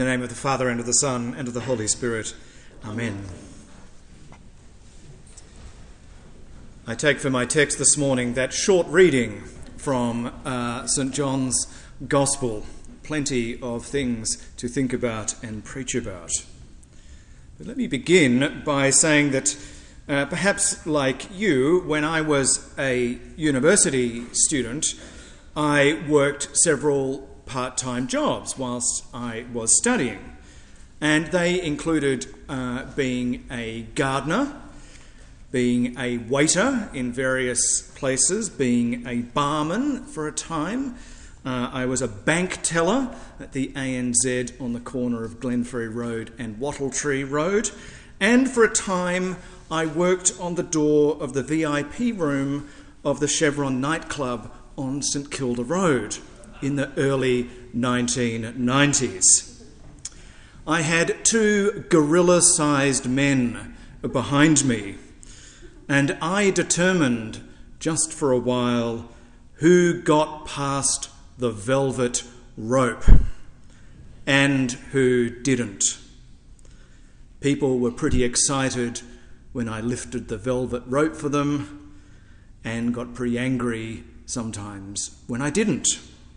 the name of the Father, and of the Son, and of the Holy Spirit. Amen. I take for my text this morning that short reading from St. John's Gospel. Plenty of things to think about and preach about. But let me begin by saying that perhaps like you, when I was a university student, I worked several part-time jobs whilst I was studying. And they included being a gardener, being a waiter in various places, being a barman for a time. I was a bank teller at the ANZ on the corner of Glenferrie Road and Wattletree Road. And for a time, I worked on the door of the VIP room of the Chevron nightclub on St Kilda Road in the early 1990s. I had two gorilla-sized men behind me, and I determined just for a while who got past the velvet rope and who didn't. People were pretty excited when I lifted the velvet rope for them, and got pretty angry sometimes when I didn't.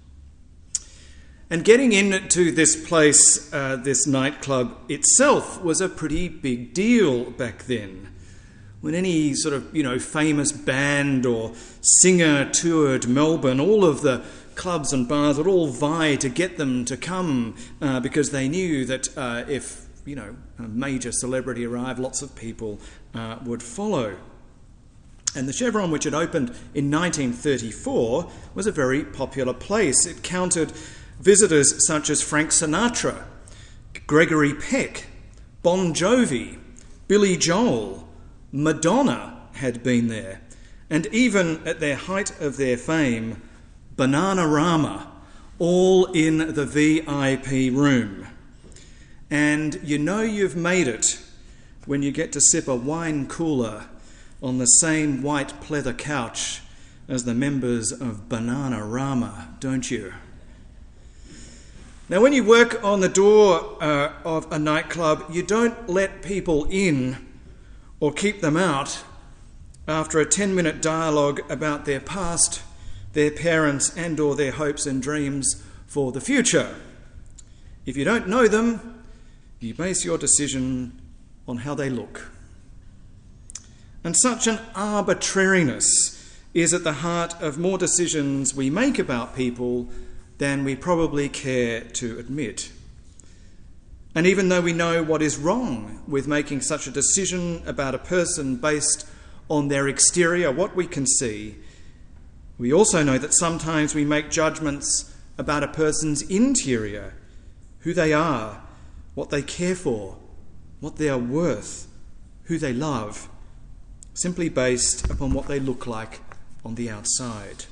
And getting into this place, this nightclub itself, was a pretty big deal back then. When any sort of, famous band or singer toured Melbourne, all of the clubs and bars would all vie to get them to come because they knew that if, a major celebrity arrived, lots of people would follow. And the Chevron, which had opened in 1934, was a very popular place. It counted visitors such as Frank Sinatra, Gregory Peck, Bon Jovi, Billy Joel, Madonna had been there, and even at their height of their fame, Bananarama, all in the VIP room. And you know you've made it when you get to sip a wine cooler on the same white pleather couch as the members of Bananarama, don't you? Now, when you work on the door of a nightclub, you don't let people in or keep them out after a 10-minute dialogue about their past, their parents, and or their hopes and dreams for the future. If you don't know them, you base your decision on how they look. And such an arbitrariness is at the heart of more decisions we make about people than we probably care to admit. And even though we know what is wrong with making such a decision about a person based on their exterior, what we can see, we also know that sometimes we make judgments about a person's interior, who they are, what they care for, what they are worth, who they love, simply based upon what they look like on the outside.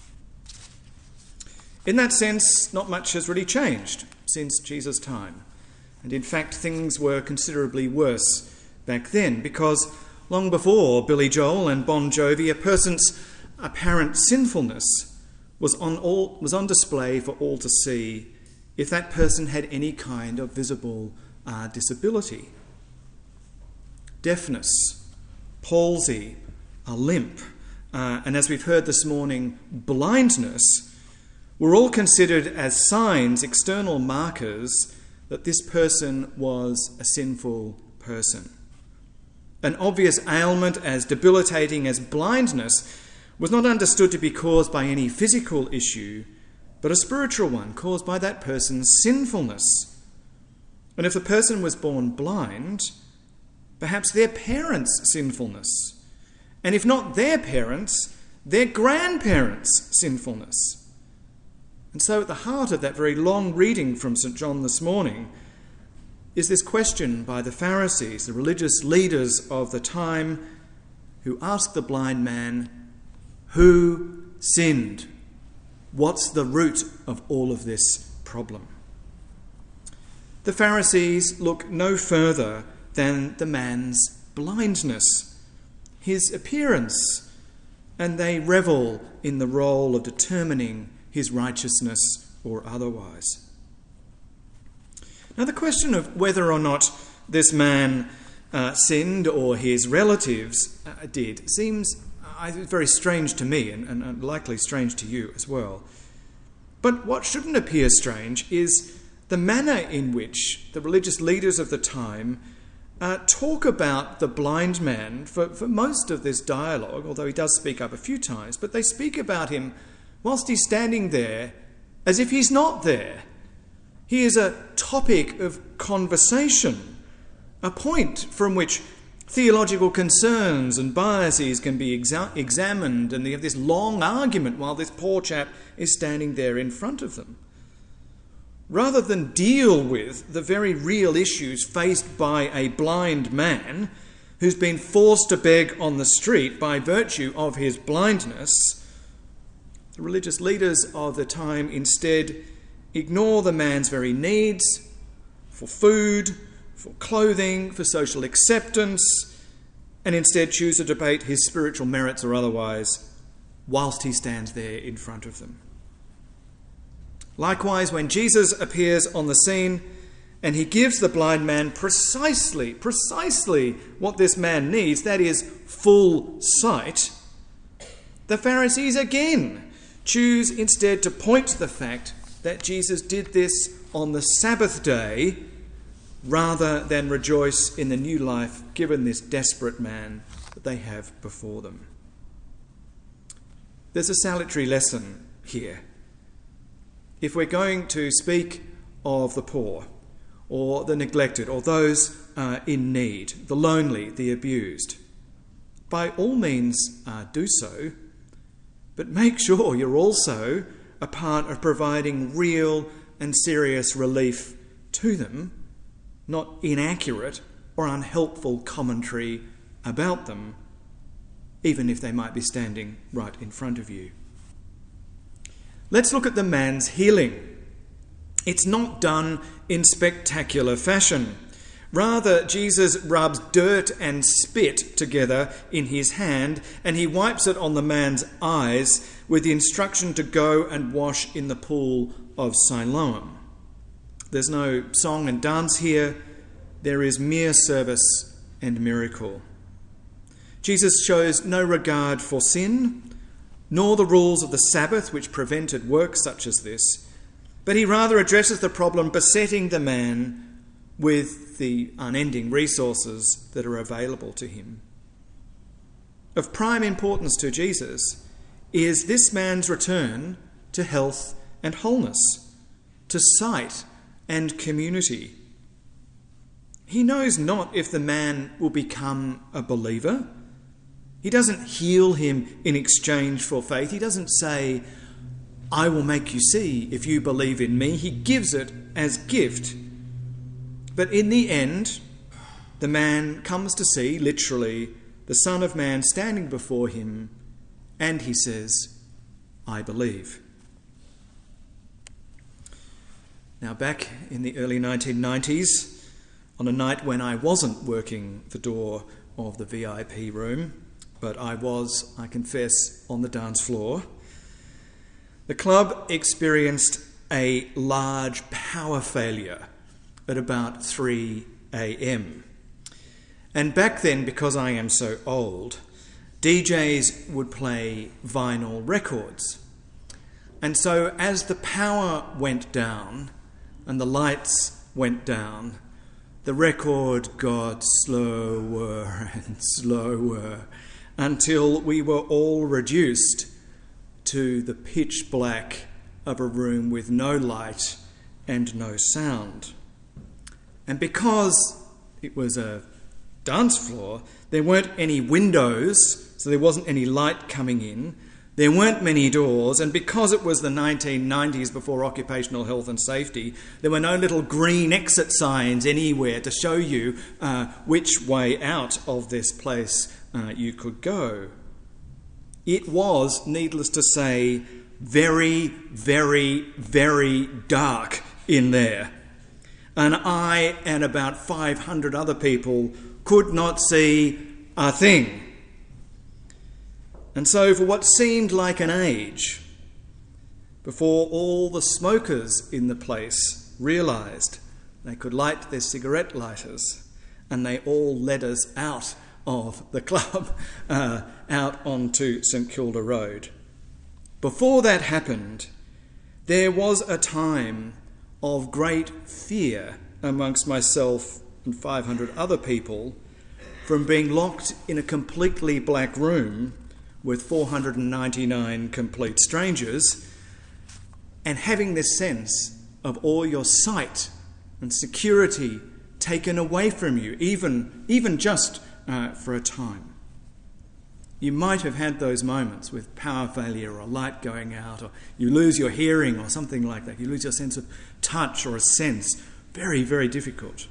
In that sense, not much has really changed since Jesus' time. And in fact, things were considerably worse back then, because long before Billy Joel and Bon Jovi, a person's apparent sinfulness was on display for all to see if that person had any kind of visible disability. Deafness, palsy, a limp, and as we've heard this morning, blindness, were all considered as signs, external markers, that this person was a sinful person. An obvious ailment as debilitating as blindness was not understood to be caused by any physical issue, but a spiritual one caused by that person's sinfulness. And if the person was born blind, perhaps their parents' sinfulness. And if not their parents, their grandparents' sinfulness. And so at the heart of that very long reading from St. John this morning is this question by the Pharisees, the religious leaders of the time, who asked the blind man, who sinned? What's the root of all of this problem? The Pharisees look no further than the man's blindness, his appearance, and they revel in the role of determining his righteousness or otherwise. Now, the question of whether or not this man sinned or his relatives did seems very strange to me and likely strange to you as well. But what shouldn't appear strange is the manner in which the religious leaders of the time talk about the blind man for most of this dialogue, although he does speak up a few times, but they speak about him whilst he's standing there as if he's not there. He is a topic of conversation, a point from which theological concerns and biases can be examined, and they have this long argument while this poor chap is standing there in front of them. Rather than deal with the very real issues faced by a blind man who's been forced to beg on the street by virtue of his blindness, the religious leaders of the time instead ignore the man's very needs for food, for clothing, for social acceptance, and instead choose to debate his spiritual merits or otherwise whilst he stands there in front of them. Likewise, when Jesus appears on the scene and he gives the blind man precisely what this man needs, that is, full sight, the Pharisees again choose instead to point to the fact that Jesus did this on the Sabbath day rather than rejoice in the new life given this desperate man that they have before them. There's a salutary lesson here. If we're going to speak of the poor or the neglected or those in need, the lonely, the abused, by all means do so, but make sure you're also a part of providing real and serious relief to them, not inaccurate or unhelpful commentary about them, even if they might be standing right in front of you. Let's look at the man's healing. It's not done in spectacular fashion. Rather, Jesus rubs dirt and spit together in his hand, and he wipes it on the man's eyes with the instruction to go and wash in the pool of Siloam. There's no song and dance here. There is mere service and miracle. Jesus shows no regard for sin, nor the rules of the Sabbath which prevented work such as this, but he rather addresses the problem besetting the man with the unending resources that are available to him. Of prime importance to Jesus is this man's return to health and wholeness, to sight and community. He knows not if the man will become a believer. He doesn't heal him in exchange for faith. He doesn't say, I will make you see if you believe in me. He gives it as gift. But in the end, the man comes to see, literally, the Son of Man standing before him, and he says, I believe. Now, back in the early 1990s, on a night when I wasn't working the door of the VIP room, but I was, I confess, on the dance floor, the club experienced a large power failure at about 3 a.m. And back then, because I am so old, DJs would play vinyl records. And so as the power went down and the lights went down, the record got slower and slower until we were all reduced to the pitch black of a room with no light and no sound. And because it was a dance floor, there weren't any windows, so there wasn't any light coming in. There weren't many doors, and because it was the 1990s before occupational health and safety, there were no little green exit signs anywhere to show you which way out of this place you could go. It was, needless to say, very, very, very dark in there. And I and about 500 other people could not see a thing. And so for what seemed like an age, before all the smokers in the place realised They could light their cigarette lighters, and they all led us out of the club, out onto St Kilda Road. Before that happened, there was a time of great fear amongst myself and 500 other people from being locked in a completely black room with 499 complete strangers and having this sense of all your sight and security taken away from you, even just for a time. You might have had those moments with power failure or light going out, or you lose your hearing or something like that. You lose your sense of touch or a sense. Very, very difficult.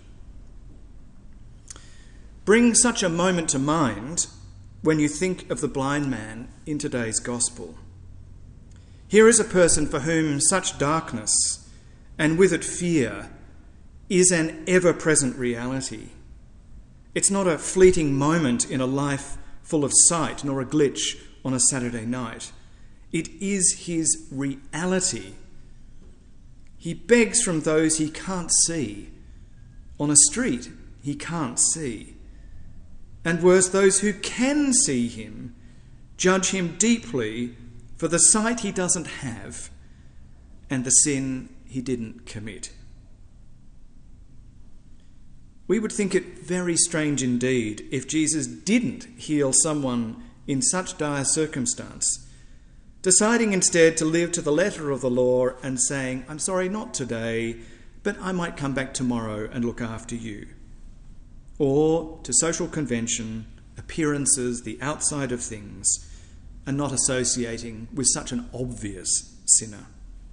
Bring such a moment to mind when you think of the blind man in today's gospel. Here is a person for whom such darkness, and with it fear, is an ever-present reality. It's not a fleeting moment in a life full of sight, nor a glitch on a Saturday night. It is his reality. He begs from those he can't see. On a street he can't see. And worse, those who can see him judge him deeply for the sight he doesn't have and the sin he didn't commit. We would think it very strange indeed if Jesus didn't heal someone in such dire circumstance, deciding instead to live to the letter of the law and saying, I'm sorry, not today, but I might come back tomorrow and look after you. Or to social convention, appearances, the outside of things, and not associating with such an obvious sinner.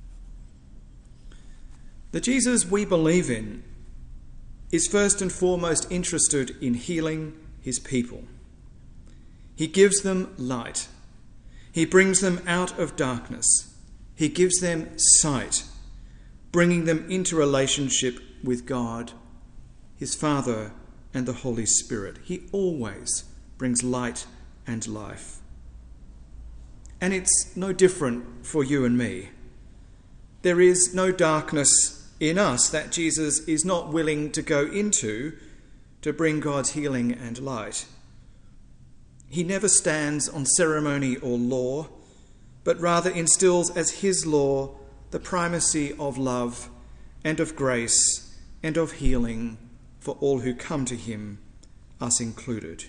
The Jesus we believe in is first and foremost interested in healing his people. He gives them light. He brings them out of darkness. He gives them sight, bringing them into relationship with God, his Father, and the Holy Spirit. He always brings light and life. And it's no different for you and me. There is no darkness in us that Jesus is not willing to go into to bring God's healing and light. He never stands on ceremony or law, but rather instills as his law the primacy of love and of grace and of healing for all who come to him, us included.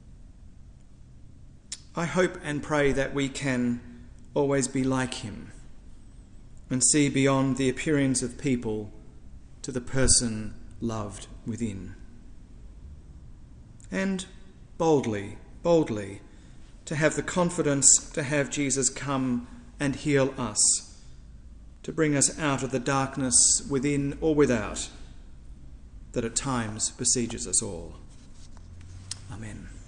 I hope and pray that we can always be like him and see beyond the appearance of people to the person loved within. And boldly, to have the confidence to have Jesus come and heal us, to bring us out of the darkness within or without that at times besieges us all. Amen.